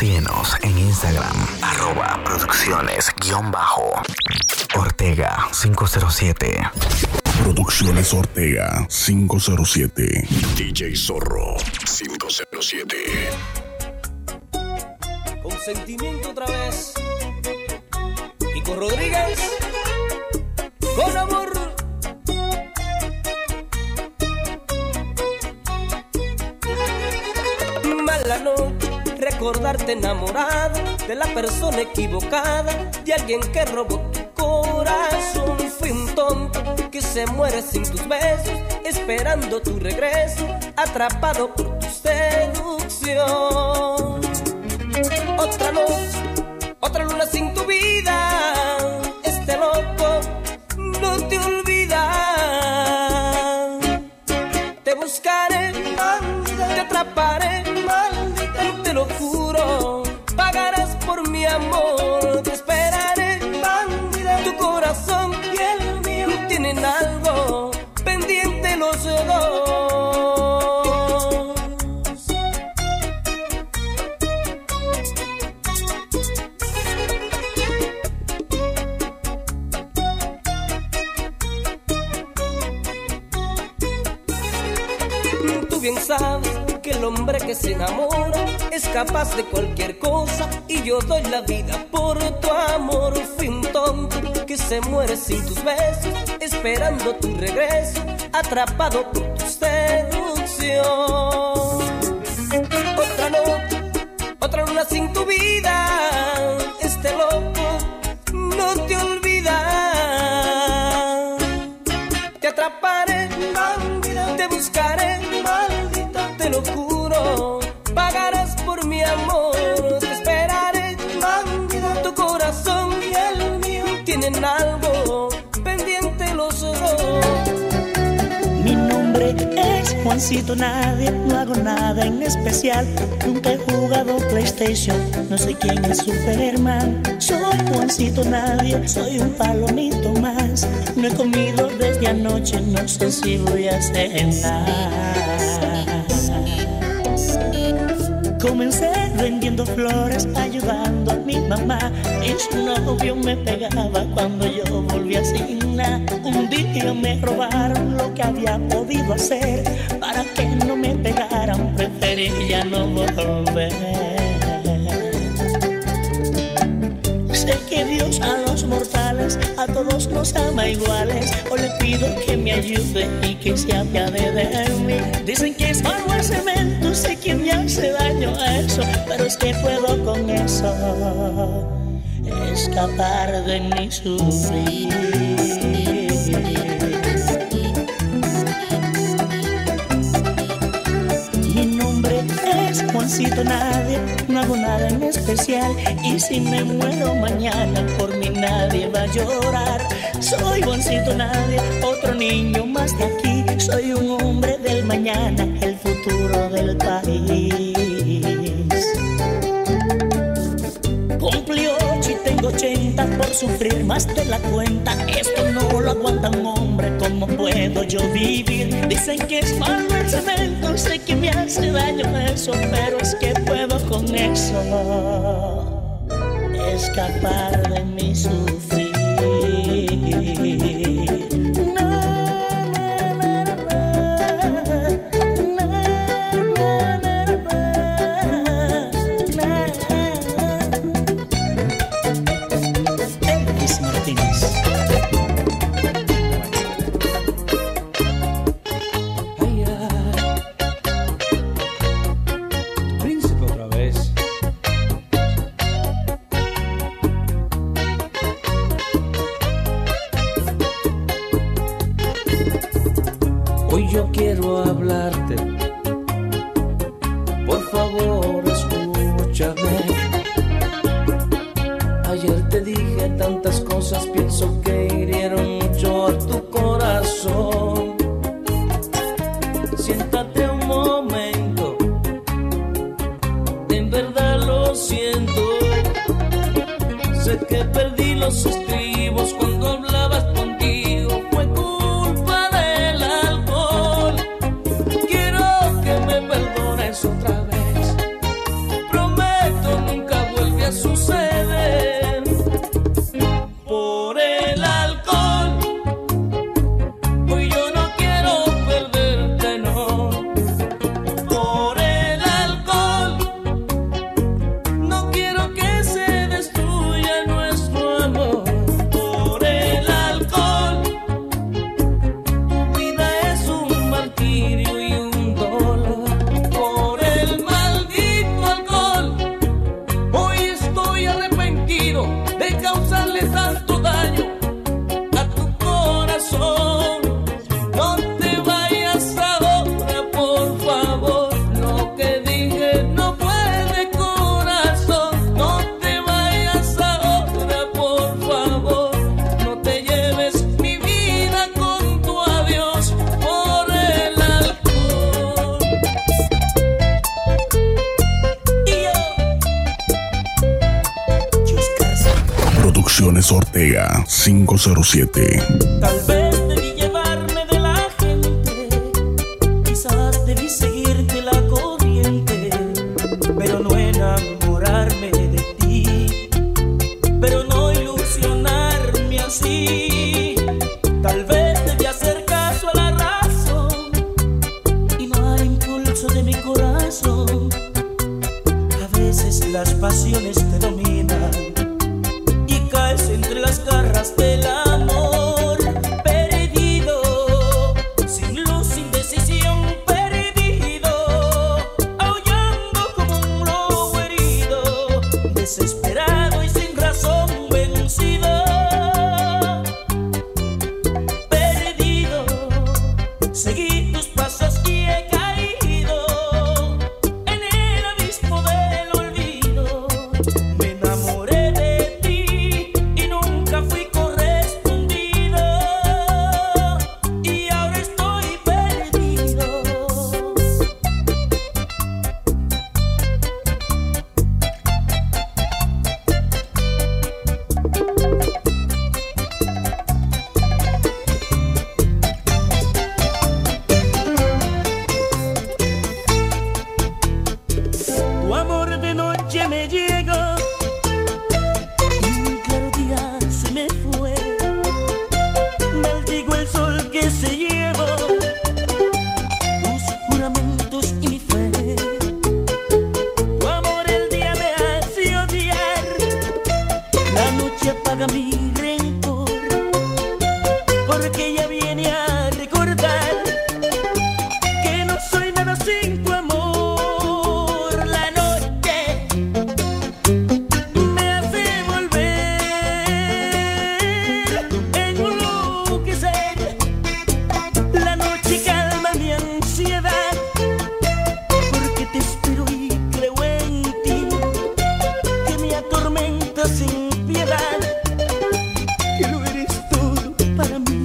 Síguenos en Instagram, @producciones_Ortega 507. Producciones Ortega 507. DJ Zorro 507. Con sentimiento otra vez. Kiko Rodríguez. Con amor. Mala noche, recordarte enamorado de la persona equivocada, de alguien que robó tu corazón. Fui un tonto que se muere sin tus besos, esperando tu regreso, atrapado por tu seducción. Otra noche, otra luna sin tu vida, este loco no te olvida. Te buscaré, te atraparé, te lo juro, pagarás por mi amor. Te esperaré, tu corazón y el mío tienen algo pendiente los dos. Tú bien sabes que el hombre que se enamora es capaz de cualquier cosa, y yo doy la vida por tu amor. Fui un tonto que se muere sin tus besos, esperando tu regreso, atrapado por tu seducción. Otra noche, otra luna sin tu vida, este loco no te olvida. Te atraparé, te buscaré, te lo juro, pagarás por mi amor. Te esperaré, tu corazón y el mío tienen algo pendiente los dos. Mi nombre es Juancito Nadie, no hago nada en especial. Nunca he jugado PlayStation, no sé quién es Superman. Soy Juancito Nadie, soy un palomito más. No he comido desde anoche, no sé si voy a cenar. Comencé vendiendo flores, ayudando a mi mamá, y su novio me pegaba cuando yo volví a asignar. Un día me robaron lo que había podido hacer, para que no me pegaran preferí ya no volver. Sé que Dios a los mortales, a todos nos ama iguales. O le pido que me ayude y que se apiade de mí. Dicen que es polvo el cemento, sé que me hace daño a eso, pero es que puedo con eso escapar de mi sufrir. Mi nombre es Juancito Nadie, no hago nada en especial, y si me muero mañana por mí nadie va a llorar. Soy Juancito Nadie, otro niño más de aquí. Soy un hombre del mañana, el futuro del país. Cumplí 8 y tengo 80 por sufrir más de la cuenta. Esto no lo aguanta un hombre, ¿cómo puedo yo vivir? Dicen que es malo el cemento, sé que me hace daño eso, pero es que puedo con eso escapar de mi sufrir. Hoy yo quiero hablarte, por favor escúchame. Ayer te dije tantas cosas, pienso que hirieron mucho a tu corazón. Siéntate un momento, en verdad lo siento. Sé que perdí los estribos cuando hablabas contigo, fue culpa del alcohol. Quiero que me perdones otra vez, prometo nunca Producciones Ortega 507. Tal vez debí llevarme de la gente, quizás debí seguirte la corriente, pero no enamorarme de ti, pero no ilusionarme así. Tal vez debí hacer caso a la razón y no al impulso de mi corazón. A veces las pasiones te dominan y caes entre las garras del amor. Perdido, sin luz, sin decisión, perdido, aullando como un lobo herido, desesperado y sin razón vencido. Perdido, seguí tus pasos y he caído en el abismo del olvido. Me enamoré de ti y nunca fui correspondido, y ahora estoy perdido. Tu amor de noche me llegó y un claro día se me fue. Maldigo el sol que se llevó tus juramentos y mi fe. Tu amor el día me hace odiar, la noche apaga mi rencor, porque ella viene a recordar que no soy nada sin tu amor. La noche me hace volver, enloquecer. La noche calma mi ansiedad, porque te espero y creo en ti, que me atormenta sin piedad, que lo eres todo para mí.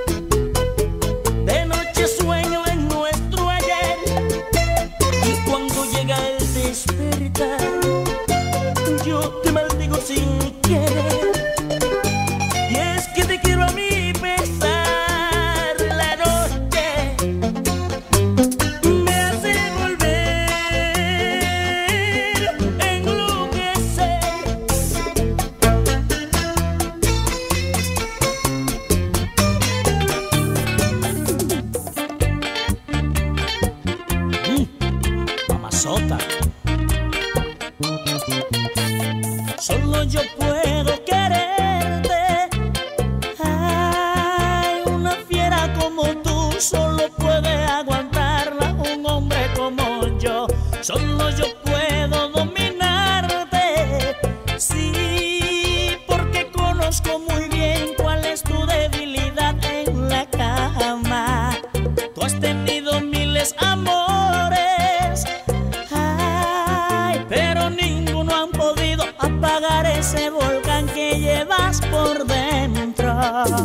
De noche sueño en nuestro ayer, y cuando llega el despertar, yo te maldigo sin querer. Y es que te quiero a mi pesar. La noche me hace volver, enloquecer. Mamazota. Solo yo puedo quererte. Ay, una fiera como tú solo puede aguantarla un hombre como yo. Solo yo puedo dominarte. Sí, porque conozco muy bien cuál es tu debilidad en la cama. Tú has tenido miles amores, ay, pero ninguno han podido apagar ese volcán que llevas por dentro.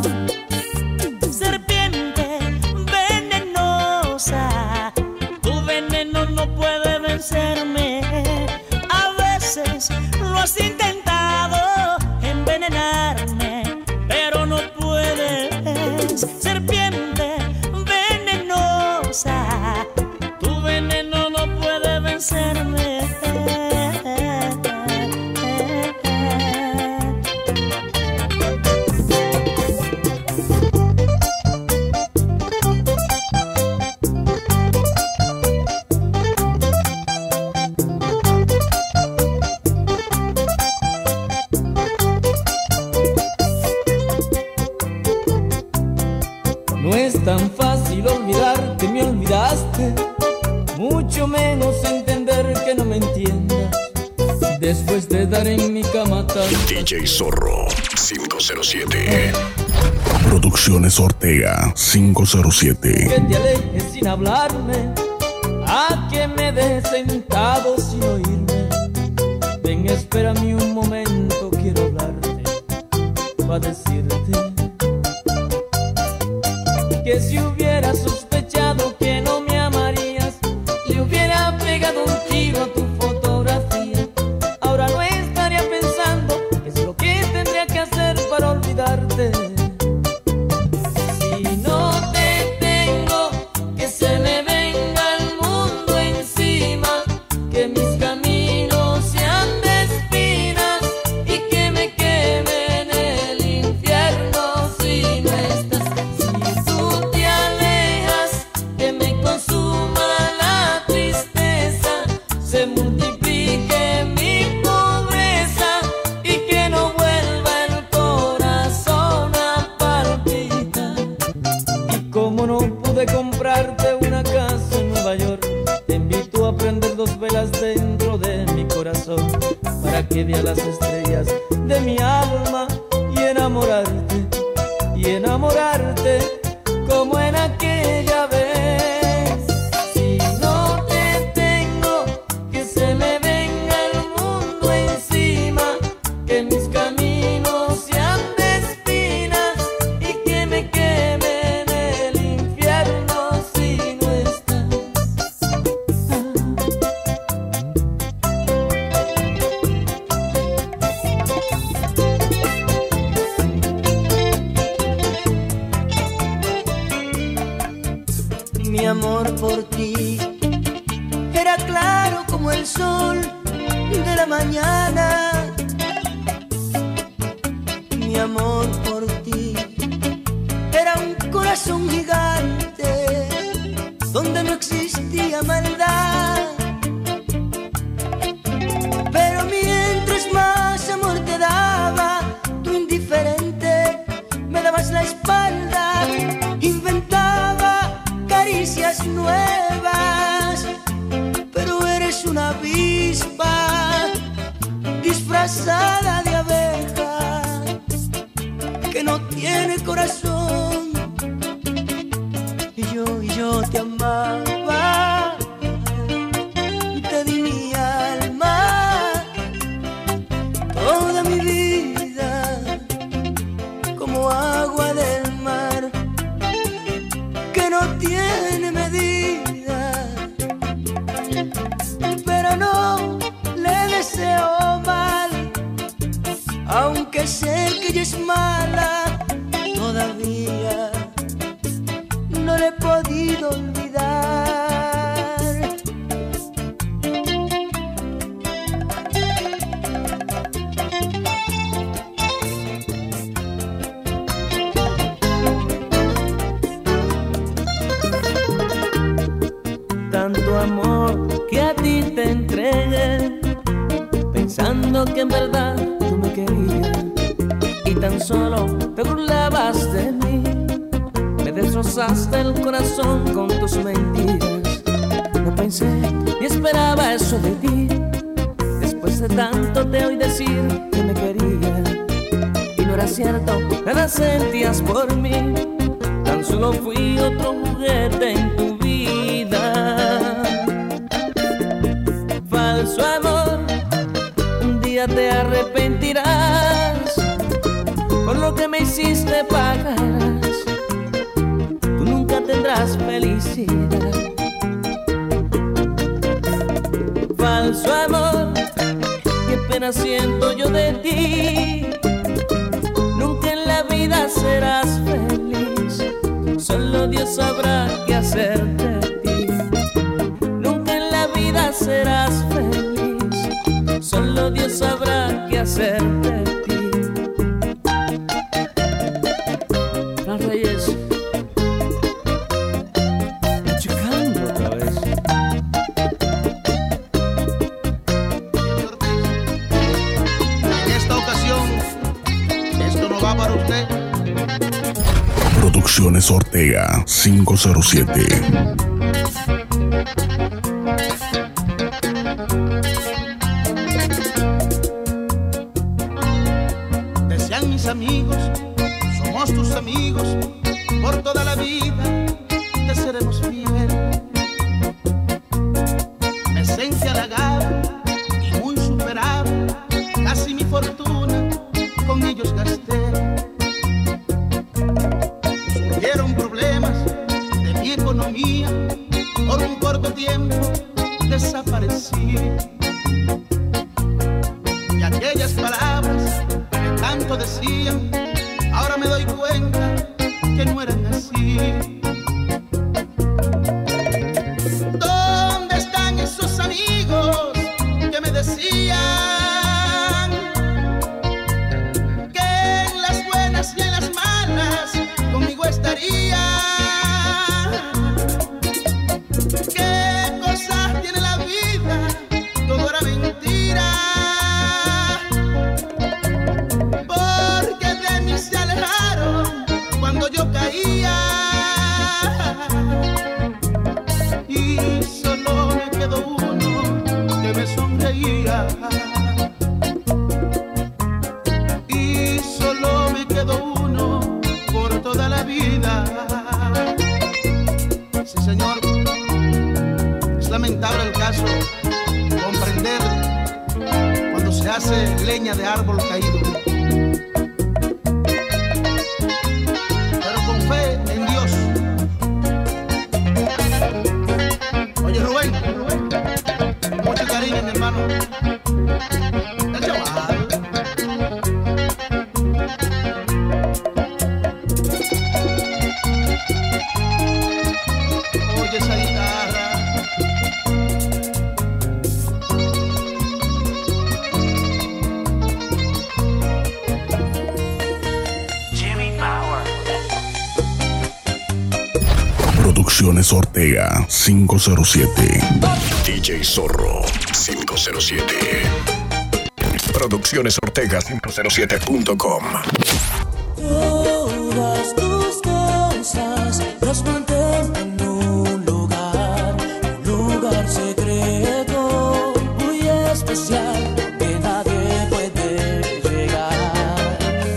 Serpiente venenosa, tu veneno no puede vencerme. A veces lo has intentado envenenarme, pero no puedes. Serpiente venenosa, tu veneno no puede vencerme. No es tan fácil olvidar que me olvidaste, mucho menos entender que no me entiendas. Después de dar en mi cama tanto, DJ Zorro 507. Producciones Ortega 507. que te alejes sin hablarme, a que me dejes sentado sin oírme. Ven, espérame un momento, quiero hablarte, pa' decirte que si hubiera sospechado que no me amarías, le hubiera pegado un tiro a tu fotografía. Ahora no estaría pensando qué es lo que tendría que hacer quede a las estrellas de mi alma y enamorarte como en aquella vez. Si no te tengo, que se me venga el mundo encima, que mis caminos sean de espinas y que me queme en el infierno si no estás. Mi amor por ti era claro como el sol de la mañana. Mi amor por ti era un corazón gigante donde no existía maldad. Pero mientras más amor te daba, tú indiferente me dabas la espalda. Inventaba caricias nuevas, pero eres una avispa disfrazada de abeja que no tiene corazón. Y yo te amaba, te di mi alma, toda mi vida, como agua del mar que no tiene medida. Pero no le deseo mal, aunque sé que ella es mala. Todavía no le he podido olvidar. Tanto amor que a ti te entregué, pensando que en verdad tú me querías, y tan solo te burlabas de mí. Me destrozaste el corazón con tus mentiras. No pensé ni esperaba eso de ti. Después de tanto te oí decir que me querías, y no era cierto, nada sentías por mí. Tan solo fui otro juguete en tu vida. Falso amor, un día te arrepentirás. Por lo que me hiciste pagarás. Tú nunca tendrás felicidad. Falso amor, qué pena siento yo de ti. Nunca en la vida serás feliz. Solo Dios sabrá qué hacer de ti. Nunca en la vida serás feliz. Solo Dios sabrá qué hacer de ti. Fran Reyes, checando otra vez. En esta ocasión, esto no va para usted. Producciones Ortega 507. Decían mis amigos, somos tus amigos, por toda la vida te seremos fieles. Me sentí halagado y muy superado, casi mi fortuna con ellos gasté. Surgieron problemas de mi economía, por un corto tiempo desaparecí. Y aquellas palabras que tanto decían, ahora me doy cuenta que no eran así. ¿Dónde están esos amigos que me decían que en las buenas y en las malas conmigo estarían? ¿Qué cosas tiene la vida? Todo era mentira. Porque de mí se alejaron cuando yo caía. Y solo me quedó uno que me sonreía. parece leña de árbol caído. Pero con fe en Dios. Oye, Rubén, mucho cariño, mi hermano. El chaval. Oye, esa guitarra. Producciones Ortega 507. DJ Zorro 507. Producciones Ortega 507.com. Todas tus cosas las mantén en un lugar secreto, muy especial, que nadie puede llegar.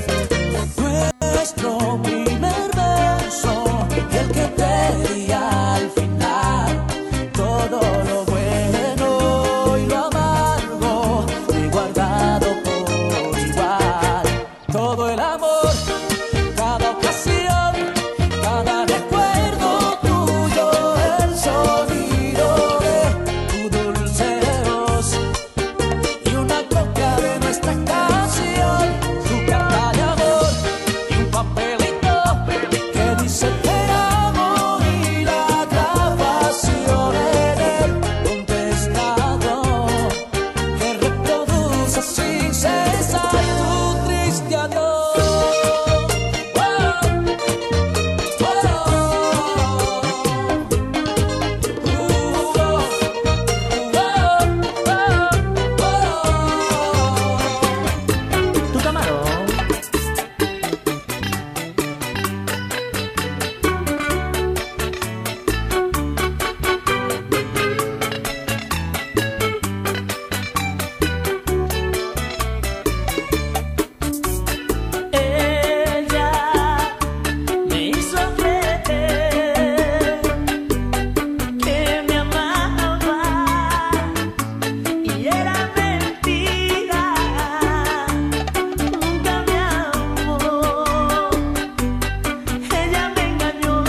Nuestro primer beso, el que te di al final, todo lo bueno y lo amargo he guardado por igual. Todo el amor, cada ocasión, cada recuerdo tuyo, el sonido de tu dulce voz y una copia de nuestra canción, tu carta de amor y un papelito que dice te amo y la grabación en el contestador que reproduce sin cesar tu triste adiós. Tu camarón. Ella me hizo creer que me amaba y era mentira, nunca me amó. Ella me engañó,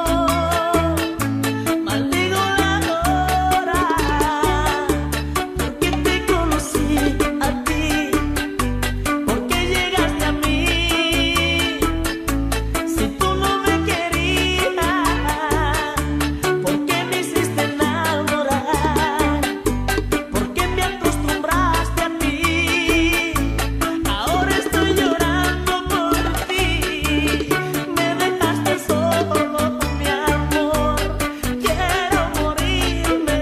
maldigo la hora, porque te conocí a ti, porque llegaste a mí. Si tú no me querías, ¿por qué me hiciste enamorar? ¿Por qué me acostumbraste a ti? Ahora estoy llorando por ti. Me dejaste solo, mi amor. Quiero morirme.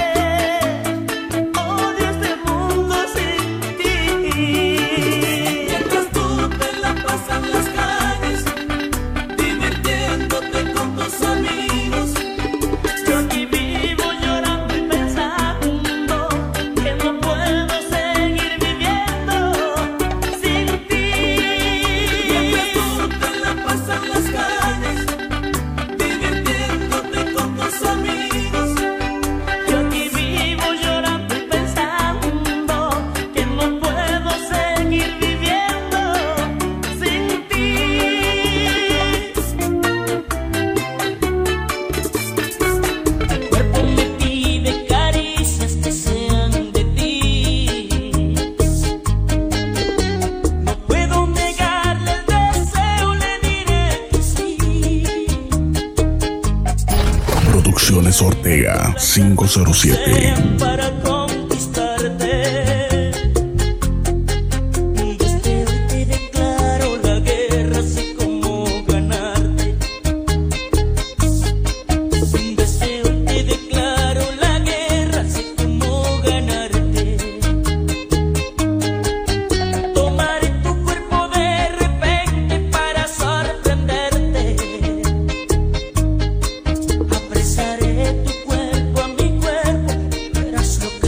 Odio este mundo sin ti. Mientras tú te la pasas en las calles, divirtiéndote con tus amigos, yo aquí vivo llorando y pensando que no puedo seguir viviendo sin ti. Mientras tú te la pasas en las calles, divirtiéndote con tus amigos, yo aquí vivo llorando y pensando que no puedo seguir viviendo sin ti. Mi cuerpo me pide caricias que sean de ti. No puedo negarle el deseo, le diré que sí. Producciones Ortega 507. Para conquistarte. Desde hoy te declaro la guerra, sé cómo ganarte. Desde hoy te declaro la guerra, sé cómo ganarte. Tomaré tu cuerpo de repente para sorprenderte. Apresaré tu cuerpo a mi cuerpo, verás lo que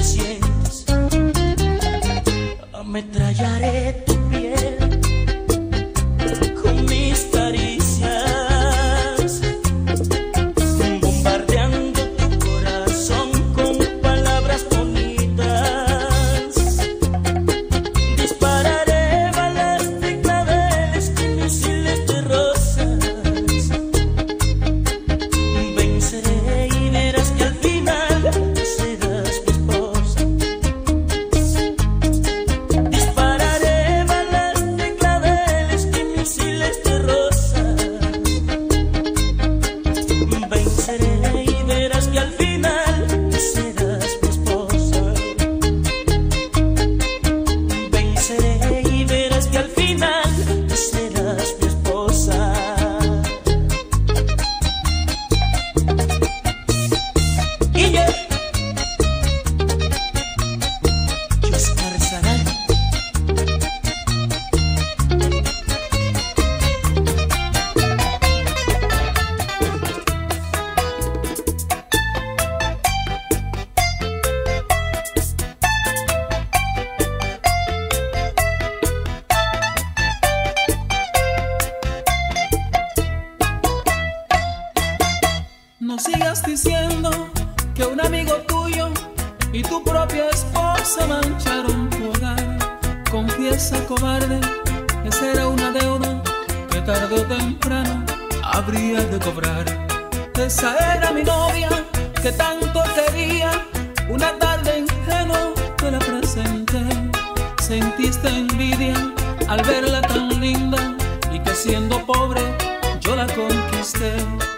mancharon tu hogar. Confiesa, cobarde, que será una deuda que tarde o temprano habría de cobrar. Esa era mi novia que tanto quería. Una tarde ingenua te la presenté. Sentiste envidia al verla tan linda y que siendo pobre yo la conquisté.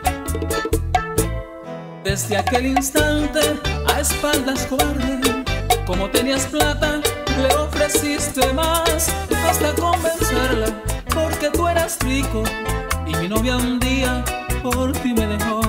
Desde aquel instante a espaldas cobarde, como tenías plata le ofreciste más hasta convencerla porque tú eras rico y mi novia un día por ti me dejó.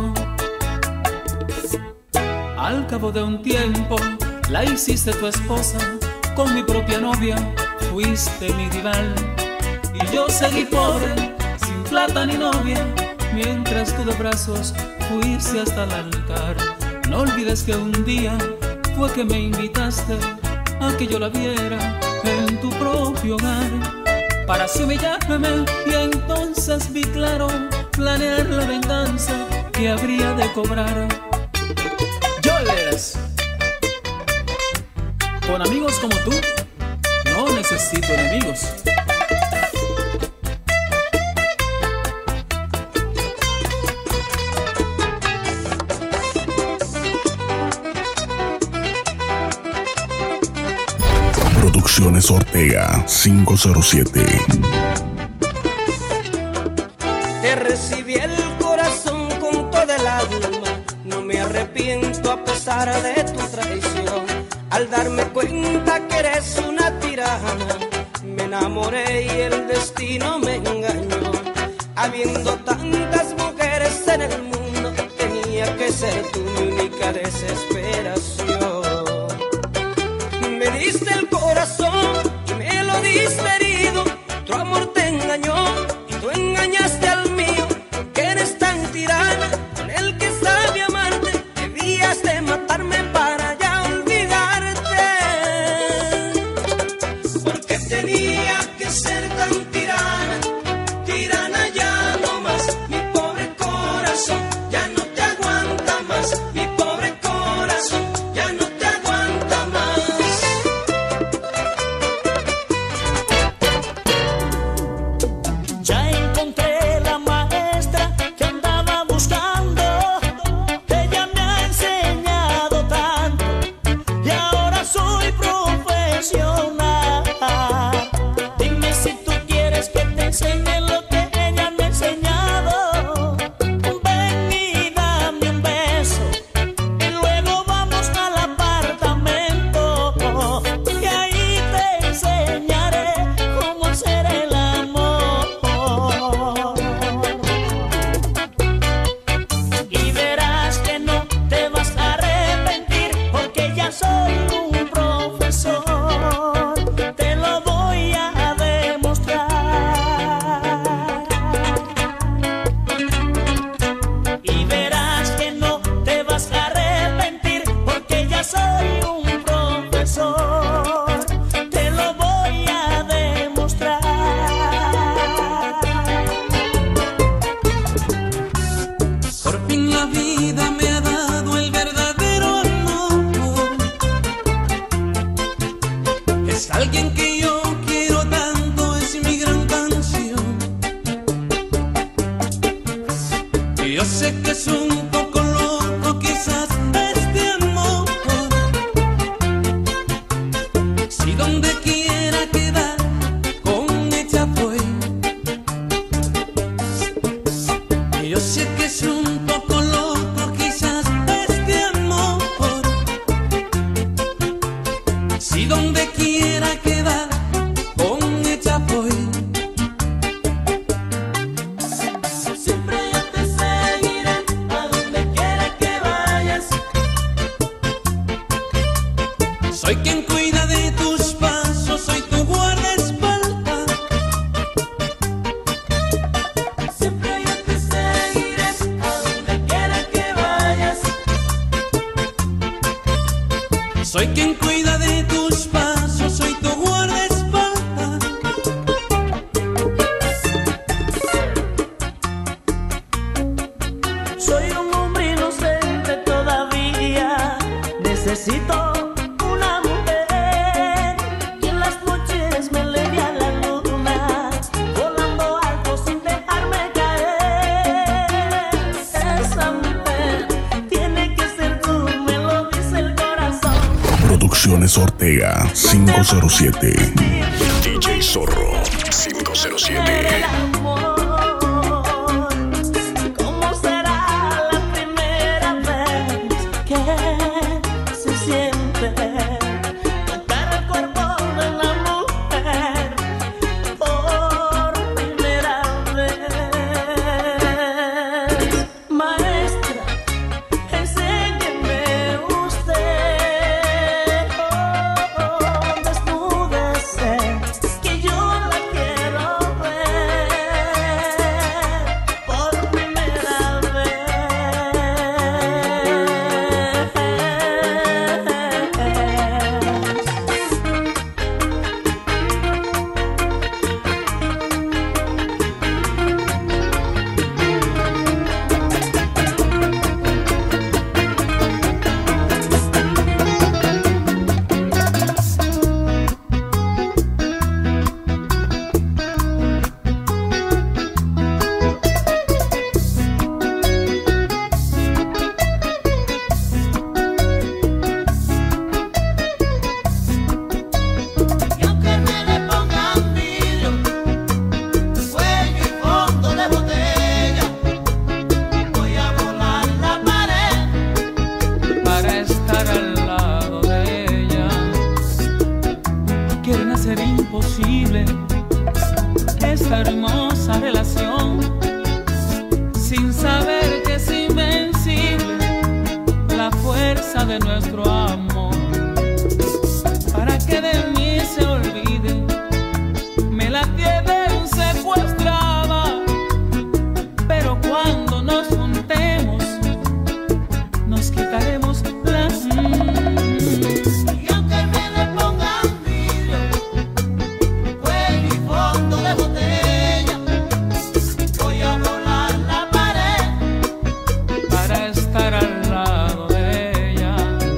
Al cabo de un tiempo la hiciste tu esposa, con mi propia novia fuiste mi rival. Y yo seguí pobre, sin plata ni novia, mientras tú de brazos fuiste hasta el altar. No olvides que un día fue que me invitaste a que yo la viera en tu propio hogar, para así humillarme, y entonces vi claro planear la venganza que habría de cobrar. Joelers, con amigos como tú no necesito enemigos. Producciones Ortega 507. Te recibí el corazón con toda el alma, no me arrepiento a pesar de tu traición. Al darme cuenta que eres una tirana, me enamoré y el destino me engañó. Habiendo tantas mujeres en el mundo, tenía que ser tu única desesperación. Me diste el corazón y me lo diste herido, tu amor te engañó y tú engañaste al mío. Que eres tan tirana, con el que sabe amarte, debías de matarme para ya olvidarte. Porque tenía que ser tan tirana, tirana ya no más. Mi pobre corazón ya no te aguanta más. Mi pobre corazón ya no te aguanta más. Ya encontré la maestra que andaba buscando. Ella me ha enseñado tanto y ahora soy profesional. Dime si tú quieres que te enseñe lo que ella me ha enseñado. Ven y dame un beso y luego vamos al apartamento y ahí te enseñaré cómo hacer el amor. Y verás que no te vas a arrepentir porque ya soy un profesor. Te lo voy a demostrar. Y verás que no te vas a arrepentir porque ya soy un profesor. Te lo voy a demostrar. Por fin la vida me ha dado el verdadero amor. Es alguien que yo quiero tanto, es mi gran canción. Y yo sé que es un poco loco quizás este amor. Si donde quiera quedar con ella fue. Y yo sé que es un poco loco quizás este amor. Si donde quiera quedar con ella voy. Siempre yo te seguiré a donde quiera que vayas. Soy quien cuida de tus pasos, soy tu guardaespaldas. Siempre yo te seguiré a donde quiera que vayas. Soy quien cuida de tus pasos, soy tu guardaespaldas. Soy un hombre inocente todavía. Necesito una mujer Producciones Ortega 507. DJ Zorro 507. ¿Cómo será la primera vez que se siente tocar el cuerpo de la mujer por primera vez? Maestra, enséñeme usted, desnúdese, que yo la quiero ver por primera vez. Y aunque me le pongan vidrio, cuello y fondo de botella, voy a volar la pared para estar al lado de ella. Quieren hacer imposible esta hermosa relación, sin saber que es invencible la fuerza de nuestro amor. Para que de mí se olvide, me la tienen secuestrada, pero cuando nos juntemos, nos quitaremos la... Y aunque me le pongan vidrio, cuello y fondo de botella, voy a volar la pared para estar al lado de ella.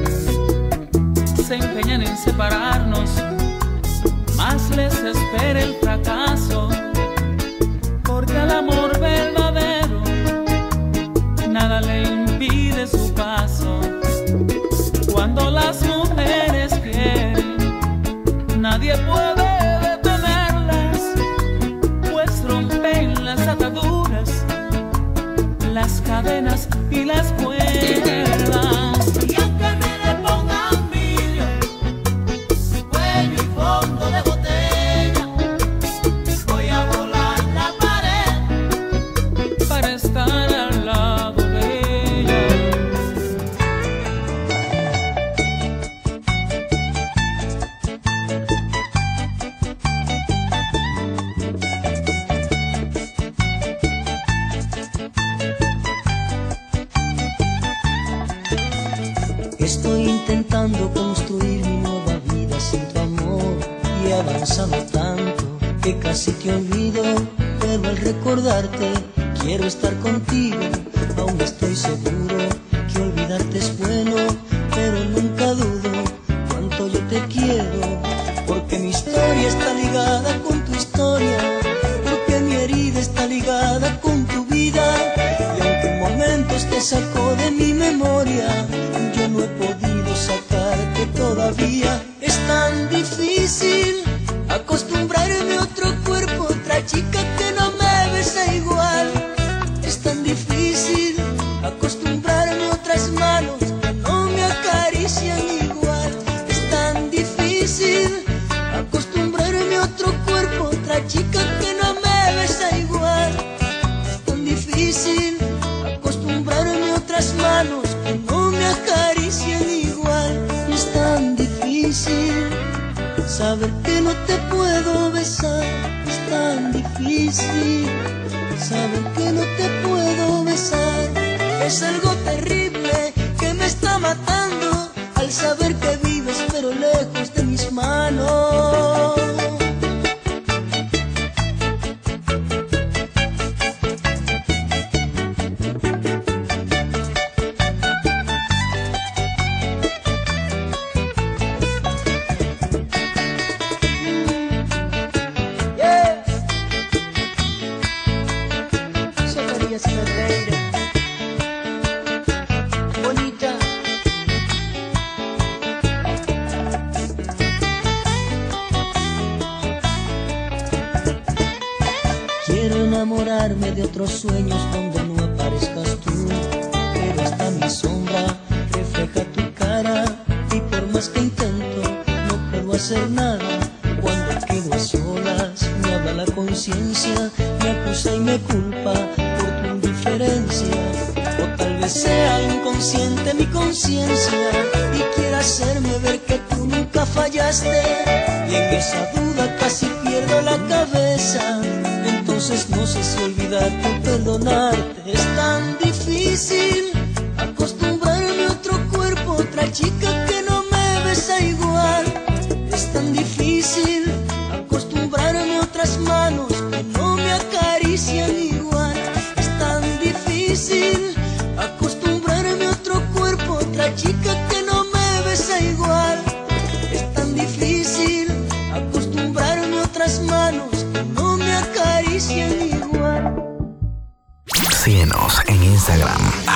Se empeñan en separarnos, más les espera el fracaso, porque al amor verdadero nada le impide su paso. Cuando las mujeres quieren, nadie puede detenerlas, pues rompen las ataduras, las cadenas y las cuerdas. Y aunque me le pongan vidrio, cuello y fondo de botella, voy a volar la pared Para estar al lado de ella. Estoy intentando construir mi nueva vida sin tu amor y he avanzado tanto que casi te olvido, pero al recordarte quiero estar contigo. Aún estoy seguro que olvidarte es bueno, pero nunca dudo cuánto yo te quiero, porque mi historia está ligada con tu historia, porque mi herida está ligada con tu vida, y aunque en momentos te saco de mi memoria, yo no he podido sacarte todavía. Es tan difícil acostumbrarme a otro cuerpo, otra chica que no me besa igual. Es tan difícil acostumbrarme a otras manos que no me acarician igual. Es tan difícil acostumbrarme a otro cuerpo, otra chica que no me besa igual. Es tan difícil acostumbrarme a otras manos que no me acarician igual. Es tan difícil saber que no te puedo besar. Es tan difícil saber que no te puedo besar. Es algo terrible que me está matando al saber que vives pero lejos de mis manos. enamorarme de otros sueños donde no aparezcas tú, pero hasta mi sombra refleja tu cara y por más que intento no puedo hacer nada. Cuando quedo a solas me habla la conciencia, me acusa y me culpa por tu indiferencia, o tal vez sea inconsciente mi conciencia y quiera hacerme ver que tú nunca fallaste, y en esa duda casi pierdo la cabeza. Entonces no sé si olvidarte o perdonarte. Es tan difícil acostumbrarme a otro cuerpo, otra chica que no me besa igual. Es tan difícil acostumbrarme a otras manos que no me acarician igual. Es tan difícil acostumbrarme a otro cuerpo, otra chica que no me besa igual. Es tan difícil acostumbrarme a otras manos que no me acarician igual. Síguenos en Instagram,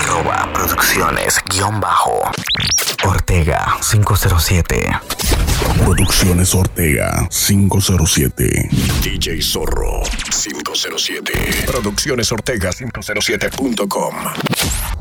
@producciones_Ortega 507. Producciones Ortega 507. DJ Zorro 507. Producciones Ortega 507.com.